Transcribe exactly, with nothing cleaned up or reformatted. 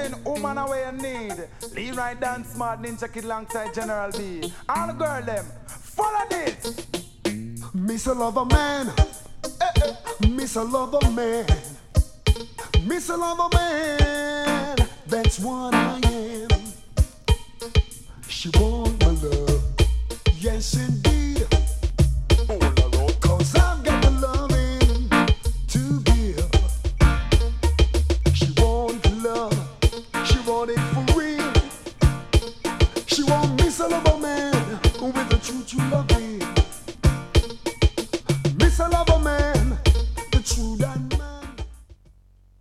Representing woman away in need. Leroy Dance Smart Ninja Kid alongside General B. All the girl them, follow this. Miss a lover man, eh, eh. Miss a lover man, Miss a lover man. That's what I am. She want my love, yes indeed. Cause I've got the loving to give. She want love, she want it for real. She want me, a lover man with a true, true loving.